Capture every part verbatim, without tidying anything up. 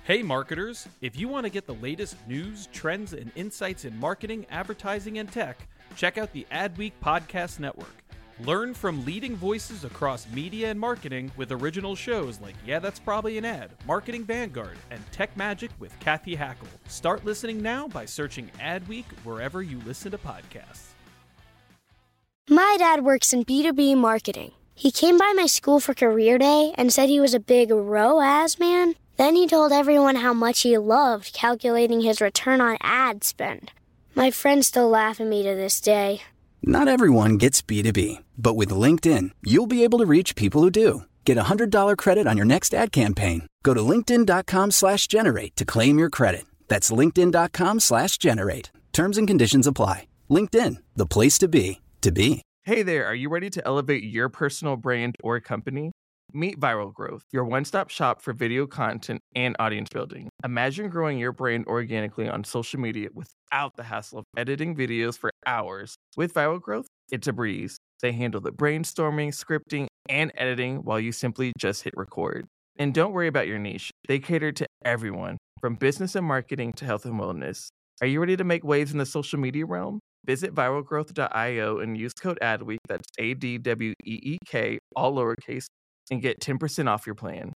Hey marketers, if you want to get the latest news, trends, and insights in marketing, advertising, and tech, check out the Adweek Podcast Network. Learn from leading voices across media and marketing with original shows like Yeah, That's Probably an Ad, Marketing Vanguard, and Tech Magic with Kathy Hackle. Start listening now by searching Adweek wherever you listen to podcasts. My dad works in B two B marketing. He came by my school for career day and said he was a big R O A S man. Then he told everyone how much he loved calculating his return on ad spend. My friends still laugh at me to this day. Not everyone gets B two B, but with LinkedIn, you'll be able to reach people who do. Get a one hundred dollars credit on your next ad campaign. Go to linkedin.com slash generate to claim your credit. That's linkedin.com slash generate. Terms and conditions apply. LinkedIn, the place to be, to be. Hey there, are you ready to elevate your personal brand or company? Meet Viral Growth, your one-stop shop for video content and audience building. Imagine growing your brand organically on social media without the hassle of editing videos for hours. With Viral Growth, it's a breeze. They handle the brainstorming, scripting, and editing while you simply just hit record. And don't worry about your niche. They cater to everyone, from business and marketing to health and wellness. Are you ready to make waves in the social media realm? Visit viral growth dot io and use code ADWEEK, that's A D W E E K, all lowercase, and get ten percent off your plan.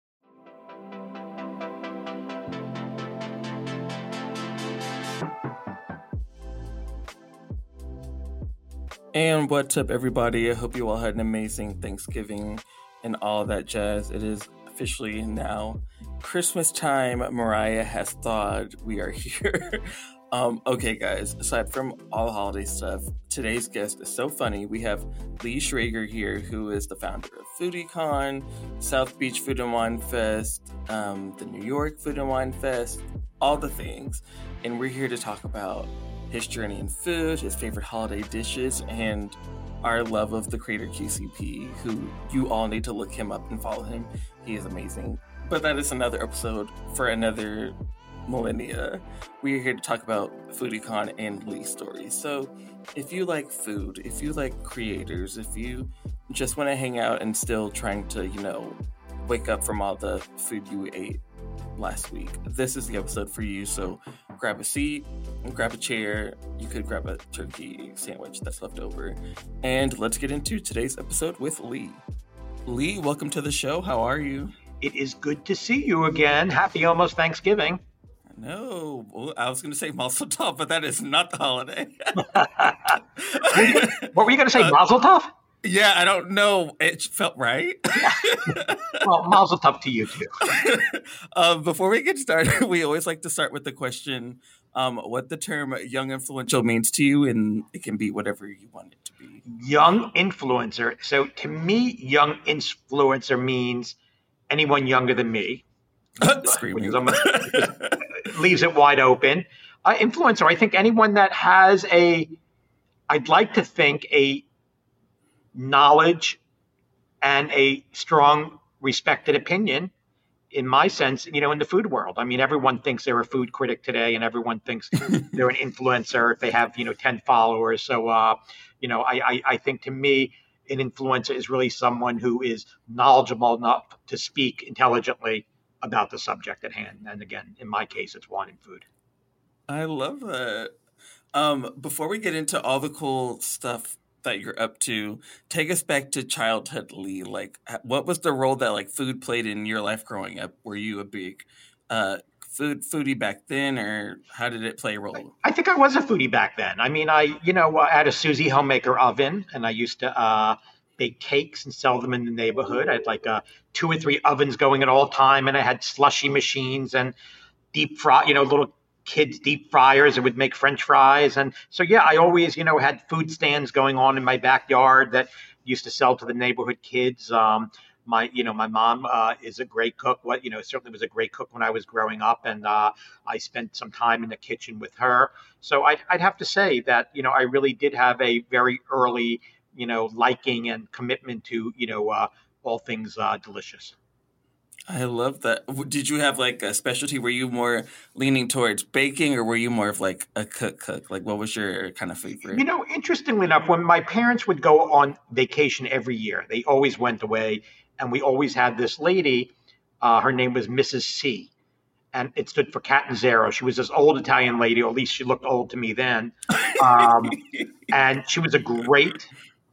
And what's up, everybody? I hope you all had an amazing Thanksgiving and all that jazz. It is officially now Christmas time. Mariah has thawed. We are here. Um, okay, guys, aside from all the holiday stuff, today's guest is so funny. We have Lee Schrager here, who is the founder of FoodieCon, South Beach Food and Wine Fest, um, the New York Food and Wine Fest, all the things. And we're here to talk about his journey in food, his favorite holiday dishes, and our love of the creator Q C P, who you all need to look him up and follow him. He is amazing. But that is another episode for another millennia. We are here to talk about FoodieCon and Lee stories. So if you like food, if you like creators, if you just want to hang out and still trying to, you know, wake up from all the food you ate last week, this is the episode for you. So grab a seat, grab a chair. You could grab a turkey sandwich that's left over. And let's get into today's episode with Lee. Lee, welcome to the show. How are you? It is good to see you again. Happy almost Thanksgiving. No, well, I was going to say Mazel Tov, but that is not the holiday. What were you going to say, uh, Mazel Tov? Yeah, I don't know. It felt right. Well, Mazel Tov to you too. uh, before we get started, we always like to start with the question, um, what the term young influential means to you, and it can be whatever you want it to be. Young influencer. So to me, young influencer means anyone younger than me. Screaming. Leaves it wide open. Uh, influencer, I think anyone that has a, I'd like to think, a knowledge and a strong respected opinion, in my sense, you know, in the food world. I mean, everyone thinks they're a food critic today, and everyone thinks they're an influencer if they have, you know, ten followers. So, uh, you know, I, I, I think to me, an influencer is really someone who is knowledgeable enough to speak intelligently about the subject at hand. And again, in my case, it's wine and food. I love that. Um, before we get into all the cool stuff that you're up to, take us back to childhood, Lee. Like, what was the role that like food played in your life growing up? Were you a big uh, food foodie back then, or how did it play a role? I think I was a foodie back then. I mean, I, you know, I had a Susie Homemaker oven, and I used to uh, bake cakes and sell them in the neighborhood. I had like uh, two or three ovens going at all time, and I had slushy machines and deep fry, you know, little kids deep fryers that would make French fries. And so, yeah, I always, you know, had food stands going on in my backyard that used to sell to the neighborhood kids. Um, my, you know, my mom uh, is a great cook. What, you know, certainly was a great cook when I was growing up, and uh, I spent some time in the kitchen with her. So I'd, I'd have to say that, you know, I really did have a very early, you know, liking and commitment to, you know, uh, all things uh, delicious. I love that. Did you have like a specialty? Were you more leaning towards baking, or were you more of like a cook cook? Like, what was your kind of favorite? You know, interestingly enough, when my parents would go on vacation every year, they always went away, and we always had this lady. Uh, her name was Missus C. and it stood for Catanzaro. She was this old Italian lady, or at least she looked old to me then. Um, and she was a great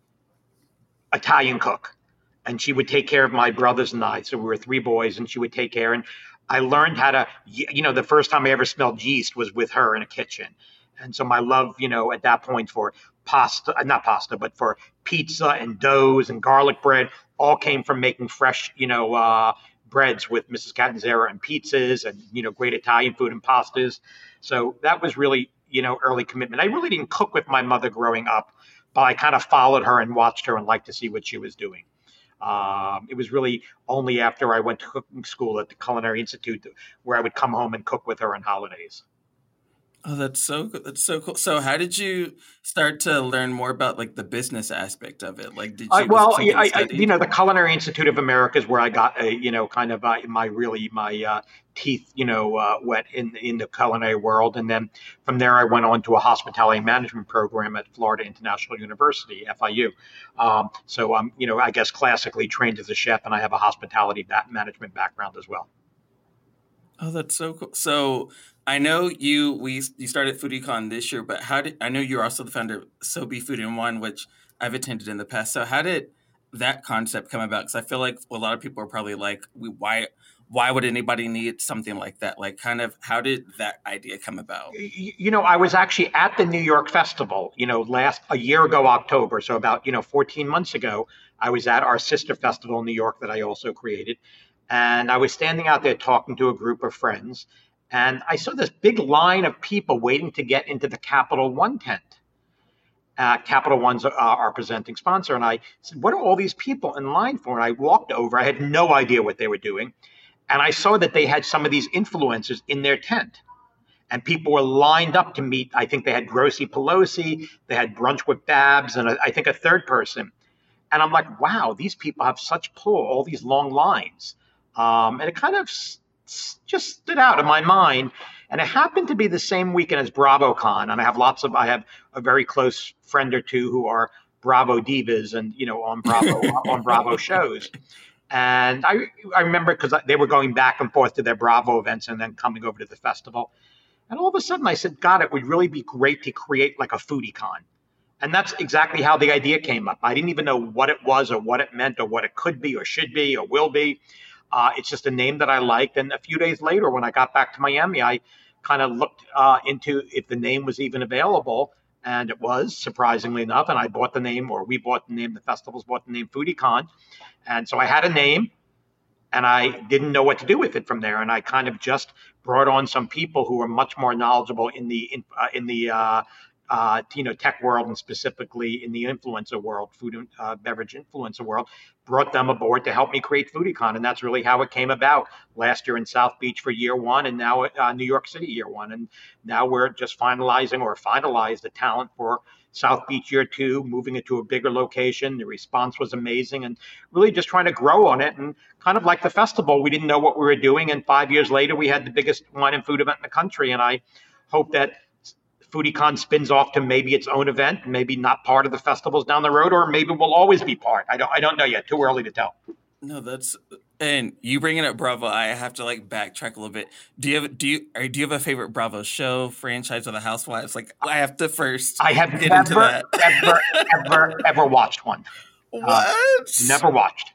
Italian cook. And she would take care of my brothers and I. So we were three boys, and she would take care. And I learned how to, you know, the first time I ever smelled yeast was with her in a kitchen. And so my love, you know, at that point for pasta, not pasta, but for pizza and doughs and garlic bread all came from making fresh, you know, uh, breads with Missus Catanzaro and pizzas and, you know, great Italian food and pastas. So that was really, you know, early commitment. I really didn't cook with my mother growing up, but I kind of followed her and watched her and liked to see what she was doing. Um, it was really only after I went to cooking school at the Culinary Institute where I would come home and cook with her on holidays. Oh, that's so good. That's so cool. So how did you start to learn more about like the business aspect of it? Like, did you, uh, well, you, I, I, you know, the Culinary Institute of America is where I got, a, you know, kind of uh, my really my uh, teeth, you know, uh, wet in, in the culinary world. And then from there, I went on to a hospitality management program at Florida International University, F I U. Um, so I'm, you know, I guess classically trained as a chef, and I have a hospitality ba- management background as well. Oh, that's so cool. So I know you we you started FoodieCon this year, but how did I know you're also the founder of So Be Food in One, which I've attended in the past. So how did that concept come about? Because I feel like a lot of people are probably like, we, why why would anybody need something like that? Like, kind of, how did that idea come about? You know, I was actually at the New York Festival, you know, last a year ago, October. So about, you know, fourteen months ago, I was at our sister festival in New York that I also created. And I was standing out there talking to a group of friends, and I saw this big line of people waiting to get into the Capital One tent. Uh, Capital One's uh, our presenting sponsor. And I said, what are all these people in line for? And I walked over. I had no idea what they were doing. And I saw that they had some of these influencers in their tent. And people were lined up to meet. I think they had Grossi Pelosi. They had Brunch with Babs, and a, I think a third person. And I'm like, wow, these people have such pull, all these long lines. Um, and it kind of s- s- just stood out in my mind. And it happened to be the same weekend as BravoCon. And I have lots of, I have a very close friend or two who are Bravo divas and, you know, on Bravo, on Bravo shows. And I, I remember because they were going back and forth to their Bravo events and then coming over to the festival. And all of a sudden I said, God, it would really be great to create like a FoodieCon. And that's exactly how the idea came up. I didn't even know what it was or what it meant or what it could be or should be or will be. Uh, it's just a name that I liked. And a few days later, when I got back to Miami, I kind of looked uh, into if the name was even available. And it was, surprisingly enough. And I bought the name, or we bought the name, the festivals bought the name FoodieCon. And so I had a name, and I didn't know what to do with it from there. And I kind of just brought on some people who were much more knowledgeable in the in, uh, in the uh, uh, you know tech world, and specifically in the influencer world, food and uh, beverage influencer world. Brought them aboard to help me create FoodieCon, and that's really how it came about. Last year in South Beach for year one, and now uh, New York City year one, and now we're just finalizing or finalized the talent for South Beach year two, moving it to a bigger location. The response was amazing, and really just trying to grow on it. And kind of like the festival, we didn't know what we were doing, and five years later, we had the biggest wine and food event in the country. And I hope that FoodieCon spins off to maybe its own event, maybe not part of the festivals down the road, or maybe we'll always be part. I don't, I don't know yet. Too early to tell. No, that's, and you bringing up Bravo, I have to like backtrack a little bit. Do you have, do you, or do you have a favorite Bravo show, franchise, or the Housewives? Like, I have to first. I have get never, into that. ever, ever, ever watched one. What? Uh, never watched.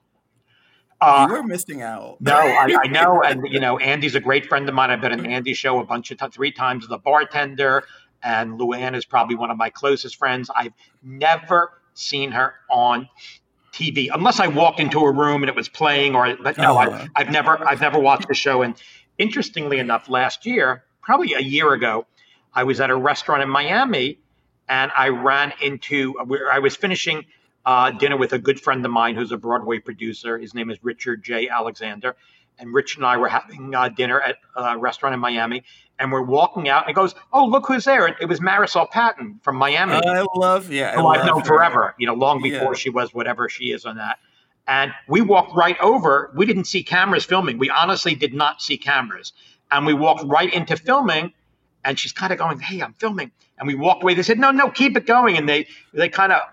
Uh, you were missing out. No, I, I know, and you know, Andy's a great friend of mine. I've been on Andy's show a bunch of times, three times as a bartender. And Luann is probably one of my closest friends. I've never seen her on T V unless I walked into a room and it was playing. Or, but no, oh. I, I've never, I've never watched the show. And interestingly enough, last year, probably a year ago, I was at a restaurant in Miami, and I ran into. Where I was finishing uh, dinner with a good friend of mine who's a Broadway producer. His name is Richard J. Alexander. And Rich and I were having uh, dinner at a restaurant in Miami, and we're walking out, and he goes, "Oh, look who's there!" It was Marisol Patton from Miami. I love, yeah, who I I've known her. forever. You know, long before Yeah. she was whatever she is on that. And we walked right over. We didn't see cameras filming. We honestly did not see cameras. And we walked right into filming, and she's kind of going, "Hey, I'm filming." And we walked away. They said, "No, no, keep it going." And they they kind of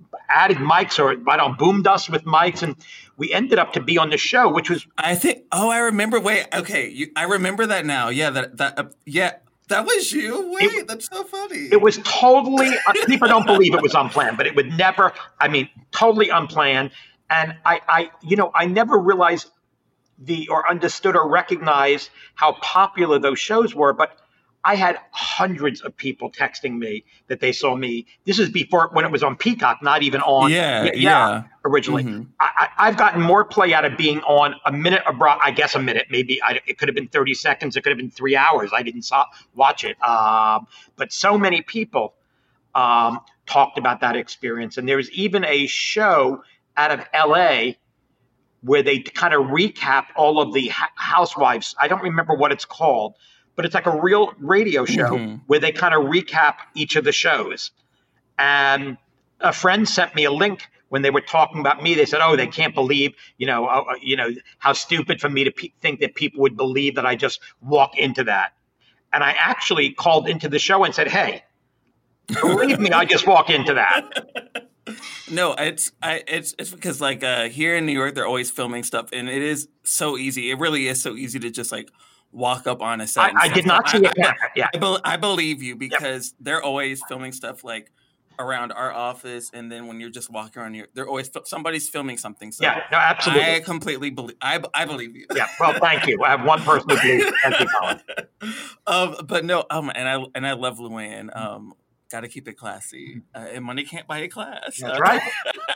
added mics or I don't boomed us with mics, and we ended up to be on the show, which was I think. Oh, I remember. Wait, okay, you, I remember that now. Yeah, that that uh, yeah, that was you. Wait, it, that's so funny. It was totally. People don't believe it was unplanned, but it would never. I mean, totally unplanned. And I, I, you know, I never realized the or understood or recognized how popular those shows were, but. I had hundreds of people texting me that they saw me. This is before when it was on Peacock, not even on. Yeah, yeah. yeah originally, mm-hmm. I, I've gotten more play out of being on a minute abroad. I guess a minute, maybe I, it could have been thirty seconds. It could have been three hours. I didn't saw, watch it, um, but so many people um, talked about that experience. And there's even a show out of L A where they kind of recap all of the ha- housewives. I don't remember what it's called. But it's like a real radio show mm-hmm. where they kind of recap each of the shows. And a friend sent me a link when they were talking about me. They said, "Oh, they can't believe, you know, uh, you know, how stupid for me to pe- think that people would believe that I just walk into that." And I actually called into the show and said, "Hey, believe me, I just walk into that." No, it's I it's it's because like uh, here in New York, they're always filming stuff, and it is so easy. It really is so easy to just like. Walk up on a set. I, I did not see it. I, yeah, I, be, I believe you because yep. they're always filming stuff like around our office, and then when you're just walking around here, they're always somebody's filming something. So yeah, no, absolutely. I completely believe. I I believe you. Yeah. Well, thank you. I have one person who believes. Thank you, Colin. Um, but no, um, and I and I love Luann. Um, got to keep it classy, uh, and money can't buy a class. That's uh, right.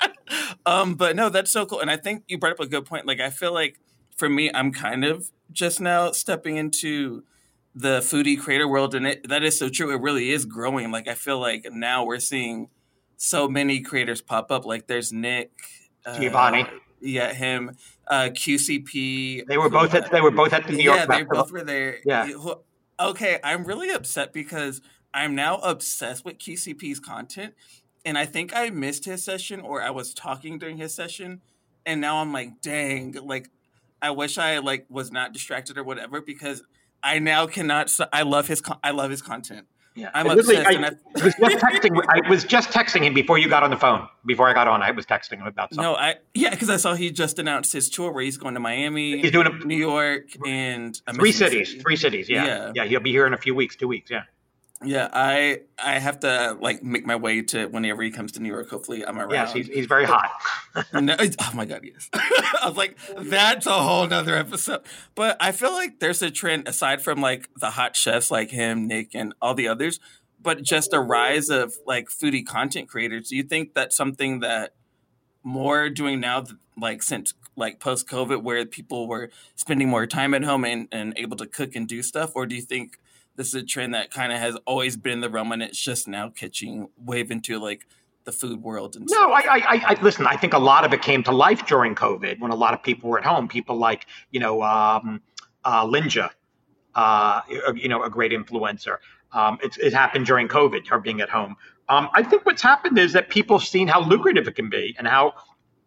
um, but no, that's so cool, and I think you brought up a good point. Like, I feel like for me, I'm kind of just now stepping into the foodie creator world, and it, that is so true. It really is growing. Like, I feel like now we're seeing so many creators pop up. Like, there's Nick Giovanni, uh, yeah, him, uh, Q C P. They were both at they were both at the New York. Yeah, they both were there. Yeah. Okay, I'm really upset because I'm now obsessed with Q C P's content, and I think I missed his session or I was talking during his session, and now I'm like, dang, like. I wish I like was not distracted or whatever because I now cannot. I love his. I love his content. Yeah, I'm obsessed. I, I, I was just texting. I was just texting him before you got on the phone. Before I got on, I was texting him about something. No, I yeah, because I saw he just announced his tour where he's going to Miami. He's doing a, New York and three cities. City. Three cities. Yeah. yeah, yeah. He'll be here in a few weeks. Two weeks. Yeah. Yeah, I I have to like make my way to whenever he comes to New York. Hopefully, I'm around. Yes, he's he's very hot. no, oh my God, yes. I was like, that's a whole nother episode. But I feel like there's a trend aside from like the hot chefs like him, Nick, and all the others, but just a rise of like foodie content creators. Do you think that's something that more doing now, like since like post COVID, where people were spending more time at home and, and able to cook and do stuff, or do you think? This is a trend that kind of has always been in the realm, and it's just now catching wave into like the food world. And no, stuff. I, I, I listen. I think a lot of it came to life during COVID when a lot of people were at home. People like you know um, uh, Linja, uh, you know, a great influencer. Um, it, it happened during COVID, her being at home. Um, I think what's happened is that people have seen how lucrative it can be and how.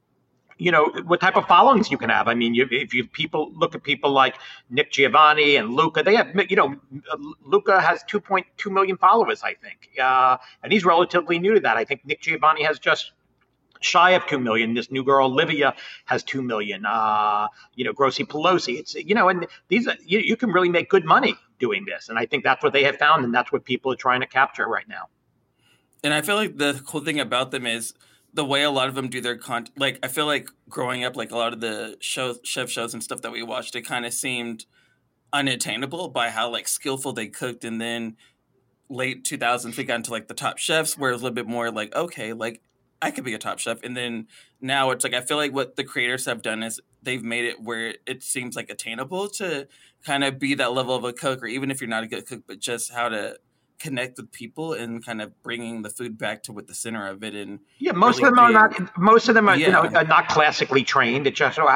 You know, what type of followings you can have. I mean, you, if you people look at people like Nick Giovanni and Luca, they have, you know, Luca has two point two million followers, I think. Uh, and he's relatively new to that. I think Nick Giovanni has just shy of two million. This new girl, Olivia, has two million. Uh, you know, Grossi Pelosi. It's, you know, and these, are, you, you can really make good money doing this. And I think that's what they have found. And that's what people are trying to capture right now. And I feel like the cool thing about them is, the way a lot of them do their content, like I feel like growing up, like a lot of the shows, chef shows and stuff that we watched, it kind of seemed unattainable by how like skillful they cooked. And then late two thousands, we got into like the Top Chefs, where it was a little bit more like, okay, like I could be a top chef. And then now it's like, I feel like what the creators have done is they've made it where it seems like attainable to kind of be that level of a cook, or even if you're not a good cook, but just how to connect with people and kind of bringing the food back to what the center of it. And yeah, most really of them being, are not. Most of them are, yeah. you know, are not classically trained. It's just,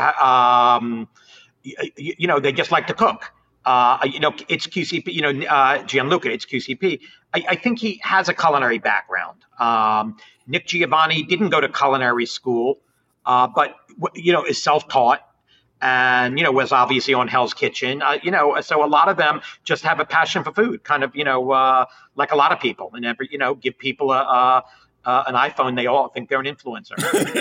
um, you, you know, they just like to cook. Uh, you know, it's Q C P. You know, uh, Gianluca, it's Q C P. I, I think he has a culinary background. Um, Nick Giovanni didn't go to culinary school, uh, but you know, is self-taught. And, you know, was obviously on Hell's Kitchen, uh, you know, so a lot of them just have a passion for food, kind of, you know, uh, like a lot of people, and every, you know, give people a, a, uh, an iPhone, they all think they're an influencer.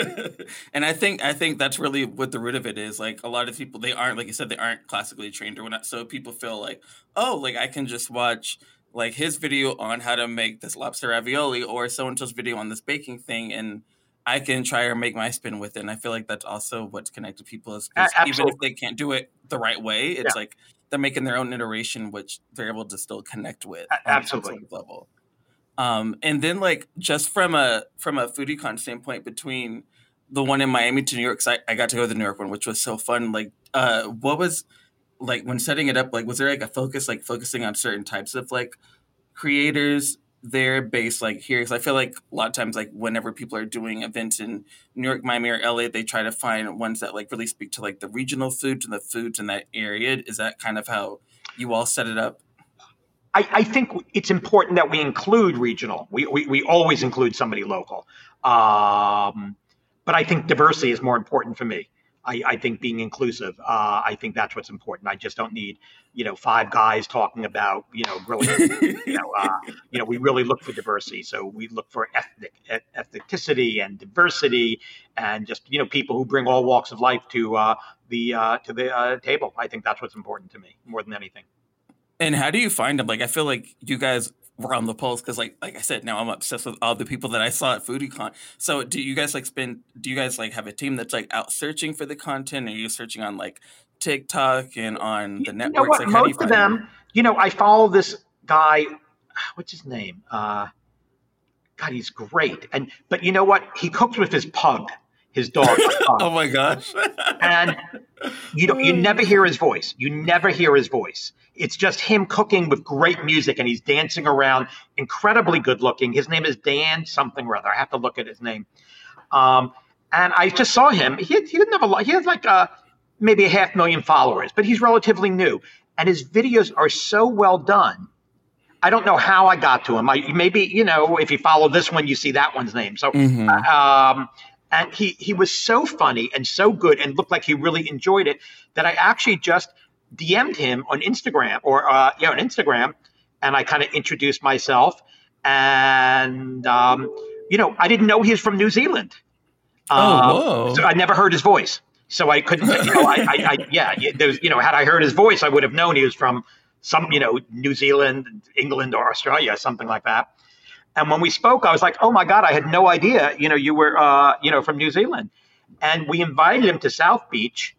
And I think I think that's really what the root of it is. Like a lot of people, they aren't, like you said, they aren't classically trained or whatnot. So people feel like, oh, like I can just watch like his video on how to make this lobster ravioli or so-and-so's video on this baking thing, and I can try or make my spin with it. And I feel like that's also what's connected people is, is even if they can't do it the right way, it's yeah. like they're making their own iteration, which they're able to still connect with Absolutely. on some sort of level. Um, and then like just from a from a FoodieCon standpoint, between the one in Miami to New York, because I, I got to go to the New York one, which was so fun. Like, uh, what was like when setting it up? Like, was there like a focus, like focusing on certain types of like creators there based like here? Because I feel like a lot of times, like whenever people are doing events in New York, Miami, or L A, they try to find ones that like really speak to like the regional foods and the foods in that area. Is that kind of how you all set it up? I, I think it's important that we include regional. We, we, we always include somebody local. Um, but I think diversity is more important for me. I, I think being inclusive, uh, I think that's what's important. I just don't need, you know, five guys talking about, you know, grilling. you know, uh, you know, we really look for diversity. So we look for ethnic ethnicity and diversity, and just, you know, people who bring all walks of life to uh, the uh, to the uh, table. I think that's what's important to me more than anything. And how do you find them? Like, I feel like you guys were on the pulse because, like, like I said, now I'm obsessed with all the people that I saw at FoodieCon. So, do you guys like spend? Do you guys like have a team that's like out searching for the content? Are you searching on like TikTok and on the networks? You know what? Like, how Most do you find of them, them? you know, I follow this guy. What's his name? Uh, God, he's great. And but you know what? He cooks with his pug, his dog. Oh my gosh! And you don't, you never hear his voice. You never hear his voice. It's just him cooking with great music, and he's dancing around, incredibly good looking. His name is Dan something or other. I have to look at his name. Um, and I just saw him. He, he didn't have a lot. He has like a, maybe a half million followers, but he's relatively new. And his videos are so well done. I don't know how I got to him. I, maybe, you know, if you follow this one, you see that one's name. So, mm-hmm. um, and he, he was so funny and so good and looked like he really enjoyed it that I actually just D M'd him on Instagram or, uh, yeah, on Instagram. And I kind of introduced myself, and, um, you know, I didn't know he was from New Zealand. Oh, um, whoa. So I never heard his voice. So I couldn't, you know, I, I, I yeah, there's, you know, had I heard his voice, I would have known he was from some, you know, New Zealand, England, or Australia, something like that. And when we spoke, I was like, oh my God, I had no idea, you know, you were, uh, you know, from New Zealand. And we invited him to South Beach,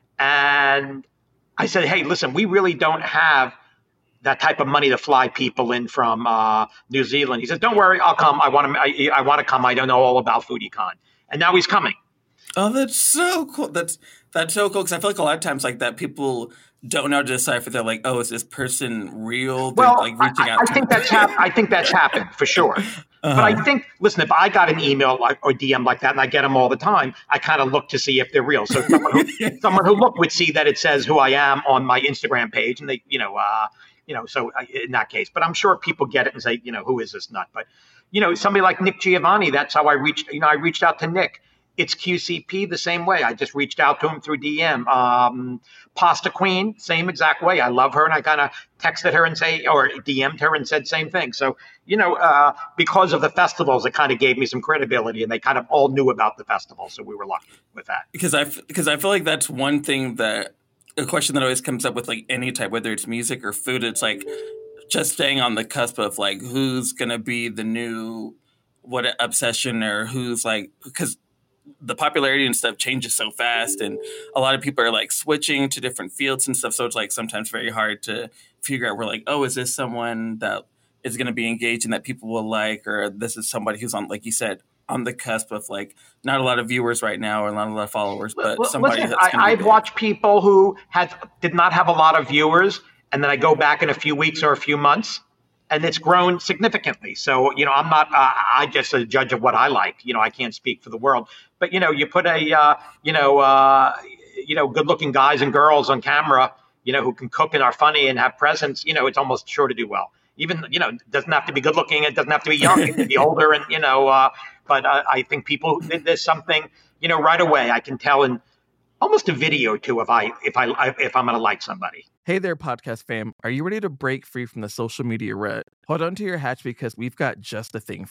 and I said, hey, listen, we really don't have that type of money to fly people in from uh, New Zealand. He says, don't worry, I'll come. I want to, I, I want to come. I don't know all about FoodieCon. And now he's coming. Oh, that's so cool. That's that's so cool, because I feel like a lot of times like that, people don't know how to decipher. They're like, oh, is this person real? They're well, like reaching I, out I to think them. that's hap- I think that's happened for sure. Uh-huh. But I think, listen, if I got an email like, or D M like that, and I get them all the time, I kind of look to see if they're real. So someone who, someone who looked would see that it says who I am on my Instagram page, and they, you know, uh, you know, so in that case. But I'm sure people get it and say, you know, who is this nut? But, you know, somebody like Nick Giovanni, that's how I reached, you know, I reached out to Nick. It's Q C P the same way. I just reached out to him through D M. Um, Pasta Queen, same exact way. I love her, and I kind of texted her and say, or D M'd her and said same thing. So, you know, uh, because of the festivals, it kind of gave me some credibility, and they kind of all knew about the festival. So we were lucky with that. Because I, because I feel like that's one thing that, a question that always comes up with like any type, whether it's music or food, it's like just staying on the cusp of like who's going to be the new, what obsession, or who's like, because the popularity and stuff changes so fast, and a lot of people are like switching to different fields and stuff. So it's like sometimes very hard to figure out, we're like, oh, is this someone that is going to be engaged and that people will like, or this is somebody who's on, like you said, on the cusp of like not a lot of viewers right now or not a lot of followers, but well, somebody listen, that's going to I, be I've big. watched people who had did not have a lot of viewers, and then I go back in a few weeks or a few months, and it's grown significantly. So, you know, I'm not, uh, I just a judge of what I like. You know, I can't speak for the world. But, you know, you put a, uh, you know, uh, you know, good looking guys and girls on camera, you know, who can cook and are funny and have presence, you know, it's almost sure to do well. Even, you know, it doesn't have to be good looking. It doesn't have to be young. It can be older. And, you know, uh, but uh, I think people, there's something, you know, right away I can tell in almost a video or two if I, if I, if I'm going to like somebody. Hey there, podcast fam. Are you ready to break free from the social media rut? Hold on to your hatch, because we've got just the thing for you.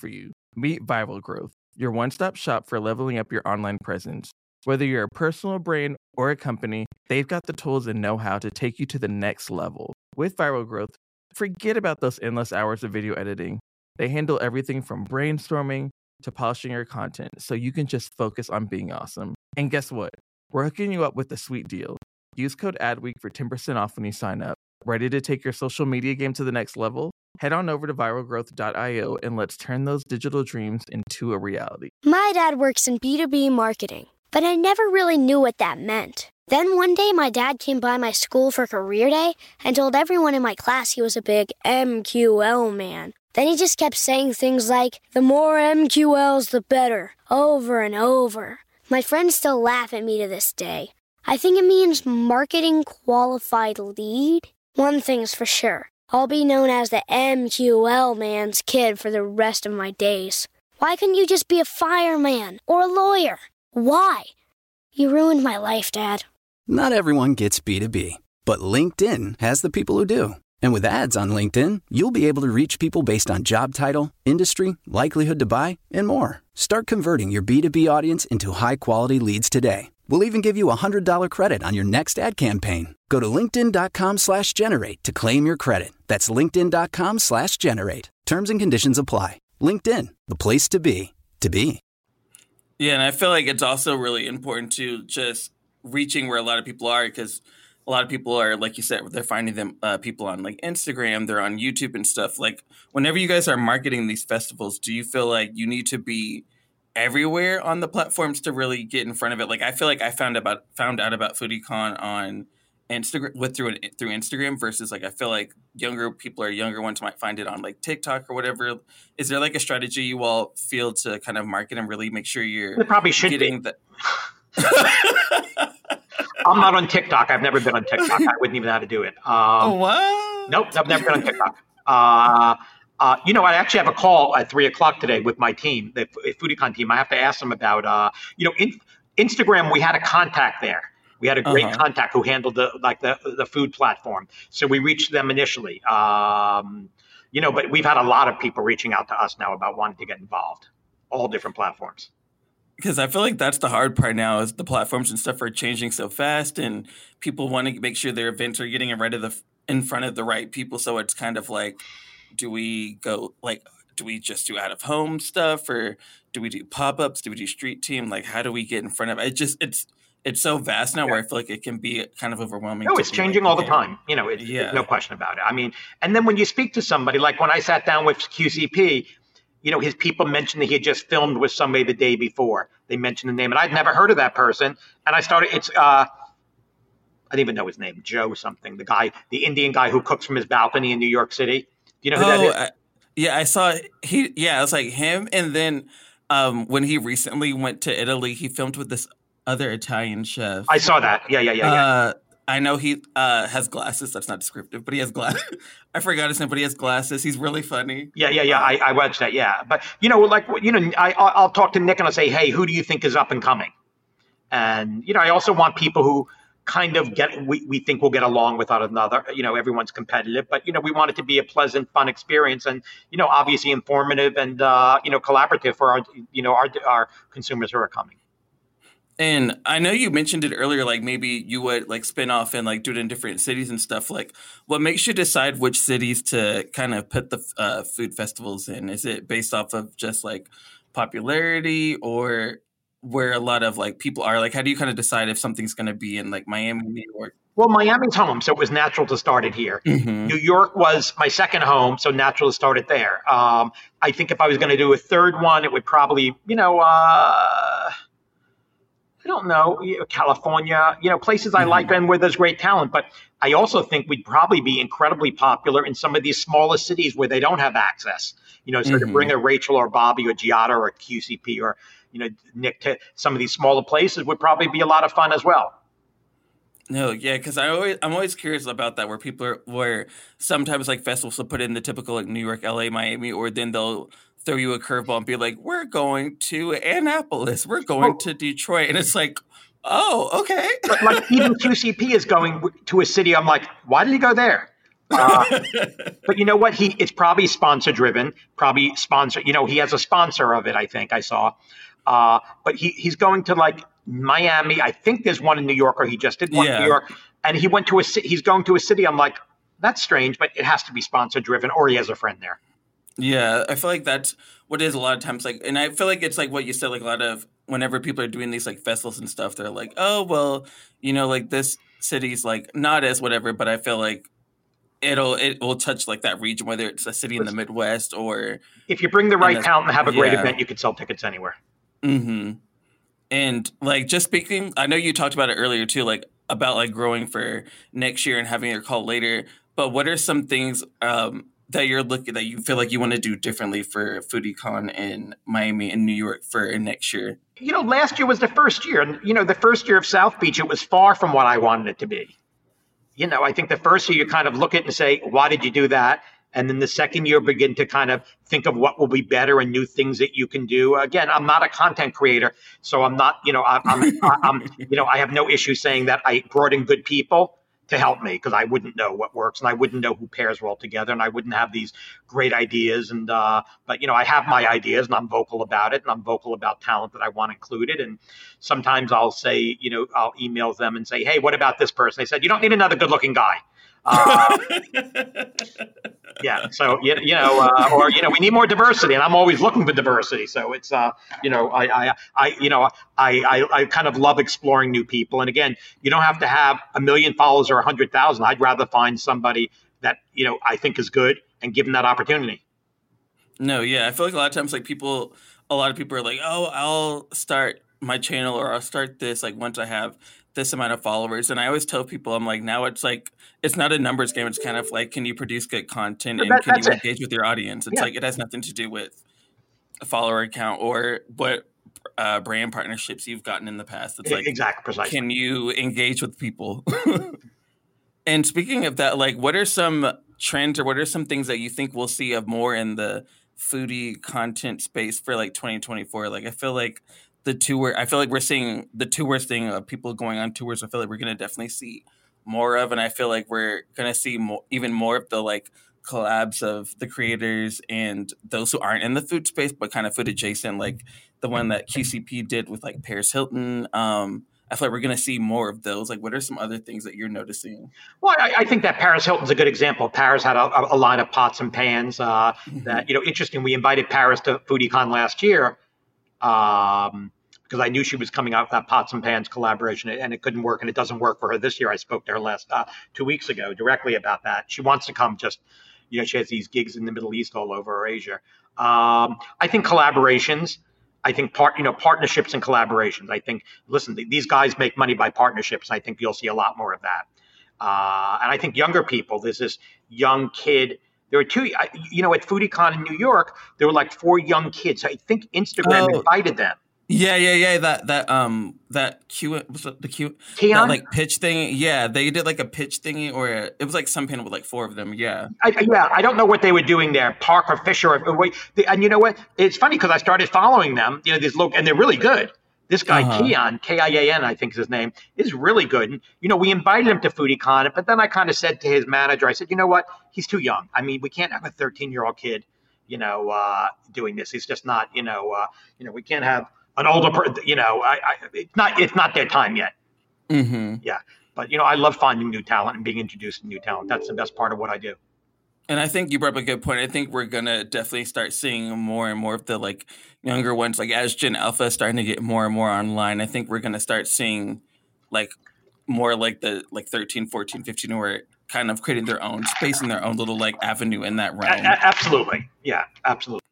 Meet Viral Growth, your one-stop shop for leveling up your online presence. Whether you're a personal brand or a company, they've got the tools and know-how to take you to the next level. With Viral Growth, forget about those endless hours of video editing. They handle everything from brainstorming to polishing your content, so you can just focus on being awesome. And guess what? We're hooking you up with a sweet deal. Use code ADWEEK for ten percent off when you sign up. Ready to take your social media game to the next level? Head on over to viral growth dot io and let's turn those digital dreams into a reality. My dad works in B two B marketing, but I never really knew what that meant. Then one day my dad came by my school for career day and told everyone in my class he was a big M Q L man. Then he just kept saying things like, the more M Q Ls, the better, over and over. My friends still laugh at me to this day. I think it means marketing qualified lead. One thing's for sure. I'll be known as the M Q L man's kid for the rest of my days. Why couldn't you just be a fireman or a lawyer? Why? You ruined my life, Dad. Not everyone gets B two B, but LinkedIn has the people who do. And with ads on LinkedIn, you'll be able to reach people based on job title, industry, likelihood to buy, and more. Start converting your B two B audience into high-quality leads today. We'll even give you a one hundred dollars credit on your next ad campaign. Go to linkedin.com slash generate to claim your credit. That's linkedin.com slash generate. Terms and conditions apply. LinkedIn, the place to be, to be. Yeah, and I feel like it's also really important to just reaching where a lot of people are, because a lot of people are, like you said, they're finding them uh, people on like Instagram, they're on YouTube and stuff. Like, whenever you guys are marketing these festivals, do you feel like you need to be everywhere on the platforms to really get in front of it? Like, I feel like I found about found out about FoodieCon on Instagram with through through Instagram versus like I feel like younger people or younger ones might find it on like TikTok or whatever. Is there like a strategy you all feel to kind of market and really make sure you're it probably should getting be. the I'm not on TikTok. I've never been on TikTok. I wouldn't even know how to do it. Um, oh, what? Nope, I've never been on TikTok. Uh, uh, you know, I actually have a call at three o'clock today with my team, the FoodieCon team. I have to ask them about, uh, you know, in, Instagram. We had a contact there. We had a great Uh-huh. contact who handled the like the the food platform. So we reached them initially. Um, you know, but we've had a lot of people reaching out to us now about wanting to get involved, all different platforms. Because I feel like that's the hard part now is the platforms and stuff are changing so fast, and people want to make sure their events are getting in right of the in front of the right people. So it's kind of like, do we go like, do we just do out of home stuff, or do we do pop ups? Do we do street team? Like, how do we get in front of it? It just it's it's so vast now, yeah, where I feel like it can be kind of overwhelming. No, it's changing like, all the okay. time. You know, it's, Yeah. no question about it. I mean, and then when you speak to somebody, like when I sat down with Q C P, you know, his people mentioned that he had just filmed with somebody the day before. They mentioned the name, and I'd never heard of that person. And I started, it's, uh, I didn't even know his name, Joe something, the guy, the Indian guy who cooks from his balcony in New York City. Do you know who Oh, that is? I, yeah, I saw he. Yeah, it was like him, and then um, when he recently went to Italy, he filmed with this other Italian chef. I saw that. Yeah, yeah, yeah, yeah. Uh, I know he uh, has glasses. That's not descriptive, but he has glasses. I forgot his name, but he has glasses. He's really funny. Yeah, yeah, yeah. I, I watched that. Yeah, but you know, like you know, I I'll talk to Nick and I'll say, hey, who do you think is up and coming? And you know, I also want people who kind of get we, we think will get along without another. You know, everyone's competitive, but you know, we want it to be a pleasant, fun experience, and you know, obviously informative and uh, you know, collaborative for our you know our our consumers who are coming. And I know you mentioned it earlier, like maybe you would like spin off and like do it in different cities and stuff. Like, what makes you decide which cities to kind of put the uh, food festivals in? Is it based off of just like popularity, or where a lot of like people are? Like, how do you kind of decide if something's going to be in like Miami, New York? Well, Miami's home, so it was natural to start it here. Mm-hmm. New York was my second home, so natural to start it there. Um, I think if I was going to do a third one, it would probably, you know, uh, I don't know, you know, California, you know, places I Mm-hmm. like and where there's great talent. But I also think we'd probably be incredibly popular in some of these smaller cities where they don't have access. You know, so Mm-hmm. to bring a Rachel or Bobby or Giada or a Q C P or, you know, Nick to some of these smaller places would probably be a lot of fun as well. No, yeah, because I always I'm always curious about that, where people are where sometimes like festivals will put in the typical like New York, L A, Miami, or then they'll throw you a curveball and be like, "We're going to Annapolis, we're going Oh. to Detroit," and it's like, "Oh, okay." But like even Q C P is going to a city. I'm like, why did he go there? Uh, but you know what? He it's probably sponsor driven, probably sponsor. You know, he has a sponsor of it. I think I saw. Uh, but he he's going to like Miami. I think there's one in New York, or he just did one Yeah. in New York. And he went to a ci- he's going to a city. I'm like, that's strange, but it has to be sponsor driven, or he has a friend there. Yeah, I feel like that's what it is a lot of times. Like, and I feel like it's like what you said. Like a lot of whenever people are doing these like festivals and stuff, they're like, oh well, you know, like this city's like not as whatever, but I feel like it'll it will touch like that region, whether it's a city in the Midwest or If you bring the right And talent and have a great yeah. event, you can sell tickets anywhere. Mm-hmm. And like just speaking, I know you talked about it earlier too, like about like growing for next year and having your call later. But what are some things um, that you're looking that you feel like you want to do differently for FoodieCon in Miami and New York for next year? You know, last year was the first year, and you know, the first year of South Beach, it was far from what I wanted it to be. You know, I think the first year you kind of look at it and say, why did you do that? And then the second year begin to kind of think of what will be better and new things that you can do. Again, I'm not a content creator, so I'm not, you know, I'm, I'm, I'm you know, I have no issue saying that I brought in good people to help me because I wouldn't know what works and I wouldn't know who pairs well together and I wouldn't have these great ideas. And uh, but you know, I have my ideas and I'm vocal about it and I'm vocal about talent that I want included. And sometimes I'll say, you know, I'll email them and say, hey, what about this person? They said, you don't need another good-looking guy. Uh, yeah, so you, you know, uh, or you know, we need more diversity, and I'm always looking for diversity. So it's, uh, you know, I, I, I, you know, I, I, I kind of love exploring new people. And again, you don't have to have a million followers or a hundred thousand. I'd rather find somebody that you know I think is good and give them that opportunity. No, yeah, I feel like a lot of times, like people, a lot of people are like, oh, I'll start my channel or I'll start this like once I have this amount of followers. And I always tell people, I'm like, now it's like, it's not a numbers game. It's kind of like, can you produce good content and That- can that's you it. engage with your audience? It's Yeah. like, it has nothing to do with a follower account or what uh, brand partnerships you've gotten in the past. It's like, Exactly, precisely. can you engage with people? And speaking of that, like, what are some trends or what are some things that you think we'll see of more in the foodie content space for like twenty twenty-four? Like, I feel like the tour, I feel like we're seeing the tours thing of people going on tours. I feel like we're going to definitely see more of, and I feel like we're going to see more, even more of the like collabs of the creators and those who aren't in the food space, but kind of food adjacent, like the one that Q C P did with like Paris Hilton. Um, I feel like we're going to see more of those. Like, what are some other things that you're noticing? Well, I, I think that Paris Hilton's a good example. Paris had a, a line of pots and pans uh, that, you know, interesting. We invited Paris to FoodieCon last year um, because I knew she was coming out with that pots and pans collaboration, and it couldn't work, and it doesn't work for her this year. I spoke to her last uh, two weeks ago directly about that. She wants to come just, you know, she has these gigs in the Middle East all over Asia. Um, I think collaborations. I think part, you know, partnerships and collaborations. I think, listen, th- these guys make money by partnerships. I think you'll see a lot more of that. Uh, and I think younger people, there's this young kid. There were two, I- you know, at FoodieCon in New York, there were like four young kids. I think Instagram Oh. invited them. Yeah, yeah, yeah. That that um that Q was it the Q Keon? that like pitch thing. Yeah, they did like a pitch thingy, or a, it was like some panel with like four of them. Yeah. I, I- yeah, I don't know what they were doing there, Parker Fisher. Or, wait, they, and you know what? It's funny because I started following them. You know, these look, and they're really good. This guy Uh-huh. Keon, K I A N, I think is his name, is really good. And you know, we invited him to FoodieCon, but then I kind of said to his manager, I said, you know what? He's too young. I mean, we can't have a thirteen-year-old kid, you know, uh, doing this. He's just not, you know, uh, you know, we can't have an older, per- you know, I, I, it's not, it's not their time yet. Mm-hmm. Yeah, but you know, I love finding new talent and being introduced to new talent. That's the best part of what I do. And I think you brought up a good point. I think we're gonna definitely start seeing more and more of the like younger ones, like as Gen Alpha is starting to get more and more online. I think we're gonna start seeing like more like the like thirteen, fourteen, fifteen, who are kind of creating their own space and their own little like avenue in that A- realm. a- absolutely, yeah, absolutely.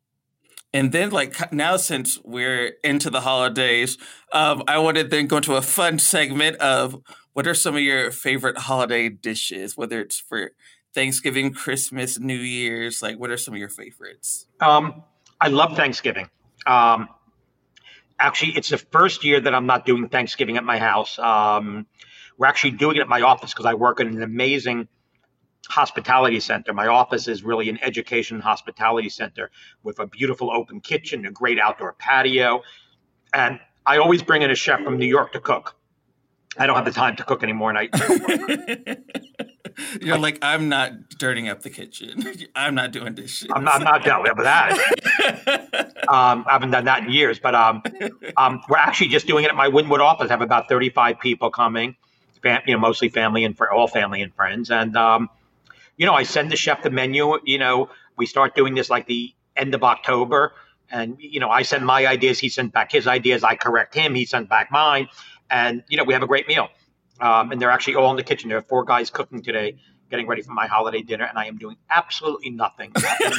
And then, like, now since we're into the holidays, um, I want to then go into a fun segment of what are some of your favorite holiday dishes, whether it's for Thanksgiving, Christmas, New Year's. Like, what are some of your favorites? Um, I love Thanksgiving. Um, actually, it's the first year that I'm not doing Thanksgiving at my house. Um, we're actually doing it at my office because I work in an amazing hospitality center. My office is really an education hospitality center with a beautiful open kitchen, a great outdoor patio. And I always bring in a chef from New York to cook. I don't have the time to cook anymore. And I, You're like, I'm not dirtying up the kitchen. I'm not doing dishes. I'm not, I'm not dealt with that. um, I haven't done that in years, but um, um, we're actually just doing it at my Wynwood office. I have about thirty-five people coming, fam- you know, mostly family and fr- all family and friends. And, um, you know, I send the chef the menu. You know, we start doing this like the end of October. And, you know, I send my ideas. He sends back his ideas. I correct him. He sends back mine. And, you know, we have a great meal. Um, and they're actually all in the kitchen. There are four guys cooking today, getting ready for my holiday dinner. And I am doing absolutely nothing.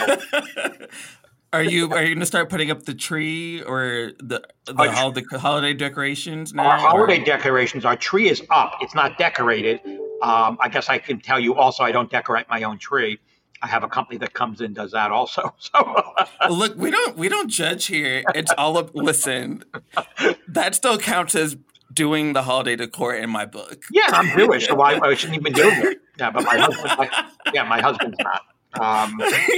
Are you are you going to start putting up the tree or the the Our, holiday, holiday decorations now? Our holiday or? decorations, our tree is up. It's not decorated. Um, I guess I can tell you also I don't decorate my own tree. I have a company that comes in and does that also. So look, we don't we don't judge here. It's all up. Listen, that still counts as doing the holiday decor in my book. Yeah, I'm Jewish, so I, I shouldn't even do it. Yeah, but my husband, my, yeah, my husband's not. Um,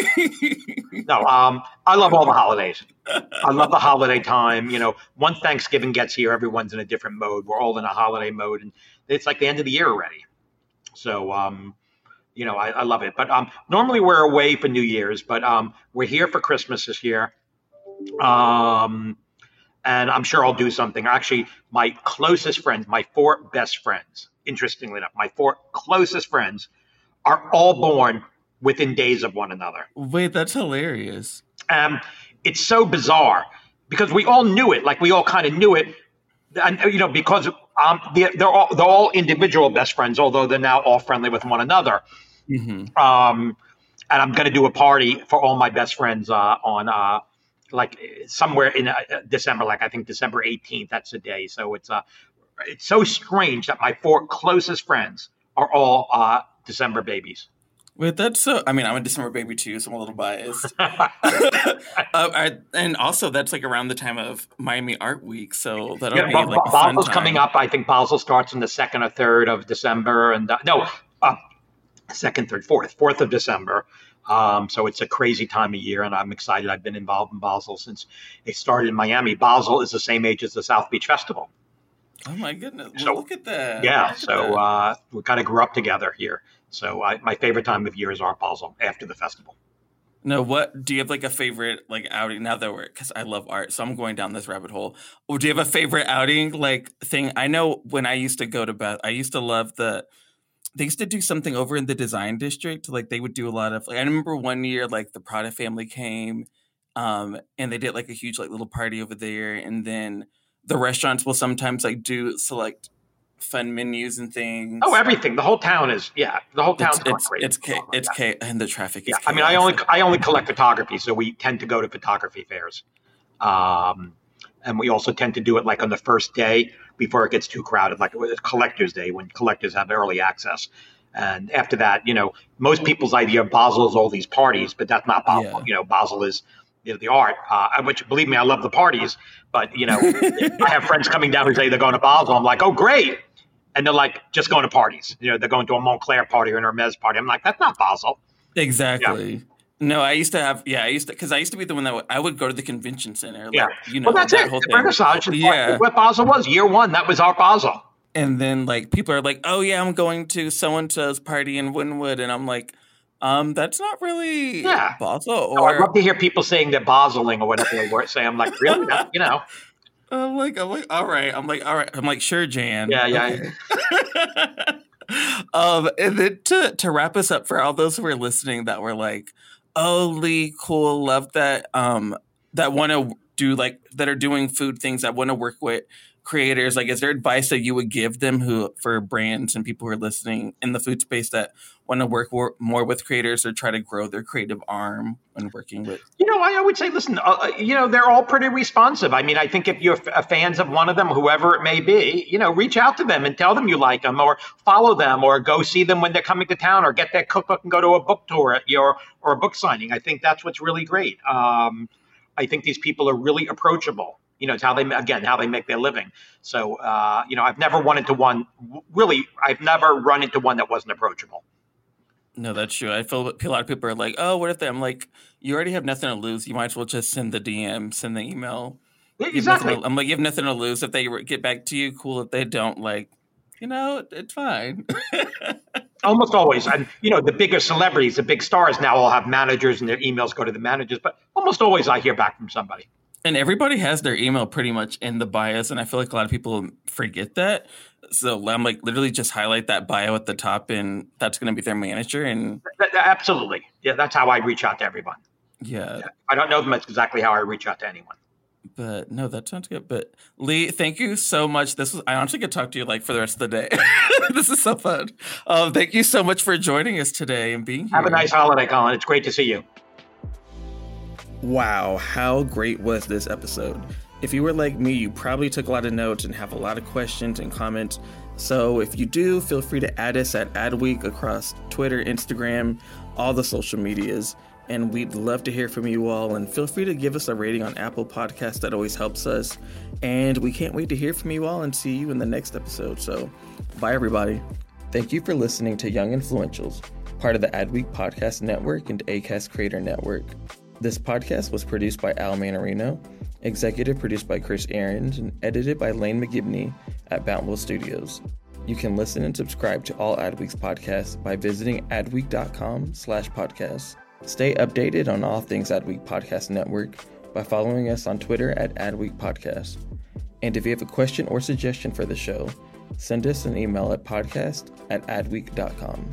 no, um, I love all the holidays. I love the holiday time. You know, once Thanksgiving gets here, everyone's in a different mode. We're all in a holiday mode, and it's like the end of the year already. So, um, you know, I, I love it. But um, normally we're away for New Year's, but um, we're here for Christmas this year. Um, and I'm sure I'll do something. Actually, my closest friends, my four best friends, interestingly enough, my four closest friends are all born within days of one another. Wait, that's hilarious. Um, it's so bizarre because we all knew it. Like we all kind of knew it. And, you know, because um, they're, they're, all, they're all individual best friends, although they're now all friendly with one another. Mm-hmm. Um, and I'm going to do a party for all my best friends uh, on uh, like somewhere in uh, December, like I think December eighteenth. That's the day. So it's uh, it's so strange that my four closest friends are all uh, December babies. Wait, that's so. I mean, I'm a December baby too, so I'm a little biased. uh, I, and also, that's like around the time of Miami Art Week, so that'll yeah, be ba- like a Basel's fun coming time. up. I think Basel starts on the second or third of December, and uh, no, uh, second, third, fourth, fourth of December. Um, so it's a crazy time of year, and I'm excited. I've been involved in Basel since it started in Miami. Basel is the same age as the South Beach Festival. Oh my goodness! Well, So, look at that. Yeah, Look at so that. uh, we kind of grew up together here. So I, my favorite time of year is Art Basel after the festival. No, what do you have like a favorite like outing now that we're because I love art, so I'm going down this rabbit hole. Or do you have a favorite outing like thing? I know when I used to go to Beth, I used to love the. They used to do something over in the design district. Like they would do a lot of. Like, I remember one year, like the Prada family came, um, and they did like a huge like little party over there, and then the restaurants will sometimes like do select fun menus and things. Oh, everything. The whole town is yeah. The whole town's It's going it's crazy. it's ca- it's ca- and the traffic is. Yeah, I mean, I only chaos. I only collect photography, so we tend to go to photography fairs, um, and we also tend to do it like on the first day before it gets too crowded, like with Collectors Day when collectors have early access. And after that, you know, most people's idea of Basel is all these parties, but that's not Basel. Yeah. You know, Basel is you know, the art. Uh, which, believe me, I love the parties, but you know, I have friends coming down who say they're going to Basel. I'm like, oh, great. And they're like, just going to parties. You know, they're going to a Montclair party or an Hermes party. I'm like, that's not Basel. Exactly. Yeah. No, I used to have, yeah, I used to, because I used to be the one that would, I would go to the convention center. Like, Yeah. You know, well, that's that it. whole The thing. Renaissance is Yeah. what Basel was. Year one, that was our Basel. And then, like, people are like, oh, yeah, I'm going to so-and-so's party in Wynwood. And I'm like, um, that's not really Yeah. Basel. Oh, I'd Or, love to hear people saying they're Baseling or whatever they were saying. I'm like, really? That, you know? I'm like, I'm like, all right. I'm like, all right. I'm like, sure, Jan. Yeah, yeah. Okay. um, and then to, to wrap us up for all those who are listening that were like, oh, Lee, cool, love that, um, that want to do like, that are doing food things, that want to work with creators, like, is there advice that you would give them who, for brands and people who are listening in the food space that want to work more, more with creators or try to grow their creative arm when working with? You know, I, I would say, listen, uh, you know, they're all pretty responsive. I mean, I think if you're f- fans of one of them, whoever it may be, you know, reach out to them and tell them you like them or follow them or go see them when they're coming to town or get their cookbook and go to a book tour at your, or a book signing. I think that's what's really great. Um, I think these people are really approachable. You know, it's how they, again, how they make their living. So, uh, you know, I've never run into one, really, I've never run into one that wasn't approachable. No, that's true. I feel a lot of people are like, oh, what if they, I'm like, you already have nothing to lose. You might as well just send the D M, send the email. You have Exactly. nothing to- I'm like, you have nothing to lose. If they get back to you, cool. If they don't, like, you know, it, it's fine. Almost always. And, you know, the bigger celebrities, the big stars now all have managers and their emails go to the managers. But almost always I hear back from somebody. And everybody has their email pretty much in the bios. And I feel like a lot of people forget that. So I'm like, literally just highlight that bio at the top and that's going to be their manager. And absolutely. Yeah, that's how I reach out to everyone. Yeah. yeah. I don't know them. That's exactly how I reach out to anyone. But no, that sounds good. But Lee, thank you so much. This was I honestly could talk to you like for the rest of the day. This is so fun. Um, thank you so much for joining us today and being here. Have a nice holiday, Colin. It's great to see you. Wow, how great was this episode? If you were like me, you probably took a lot of notes and have a lot of questions and comments. So if you do, feel free to add us at Adweek across Twitter, Instagram, all the social medias. And we'd love to hear from you all. And feel free to give us a rating on Apple Podcasts. That always helps us. And we can't wait to hear from you all and see you in the next episode. So bye, everybody. Thank you for listening to Young Influentials, part of the Adweek Podcast Network and Acast Creator Network. This podcast was produced by Al Manarino, executive produced by Chris Ahrens, and edited by Lane McGibney at Bountiful Studios. You can listen and subscribe to all Adweek's podcasts by visiting adweek.com slash podcasts. Stay updated on all things Adweek Podcast Network by following us on Twitter at Adweek Podcast. And if you have a question or suggestion for the show, send us an email at podcast at adweek dot com.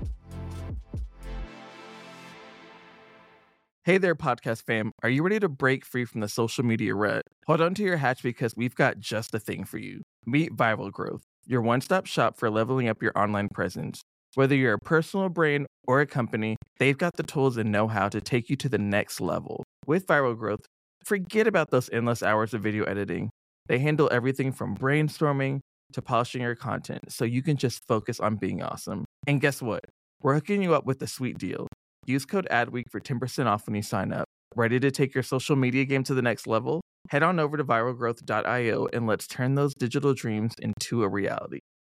Hey there, podcast fam. Are you ready to break free from the social media rut? Hold on to your hats because we've got just the thing for you. Meet Viral Growth, your one-stop shop for leveling up your online presence. Whether you're a personal brand or a company, they've got the tools and know-how to take you to the next level. With Viral Growth, forget about those endless hours of video editing. They handle everything from brainstorming to polishing your content so you can just focus on being awesome. And guess what? We're hooking you up with a sweet deal. Use code ADWEEK for ten percent off when you sign up. Ready to take your social media game to the next level? Head on over to viral growth dot io and let's turn those digital dreams into a reality.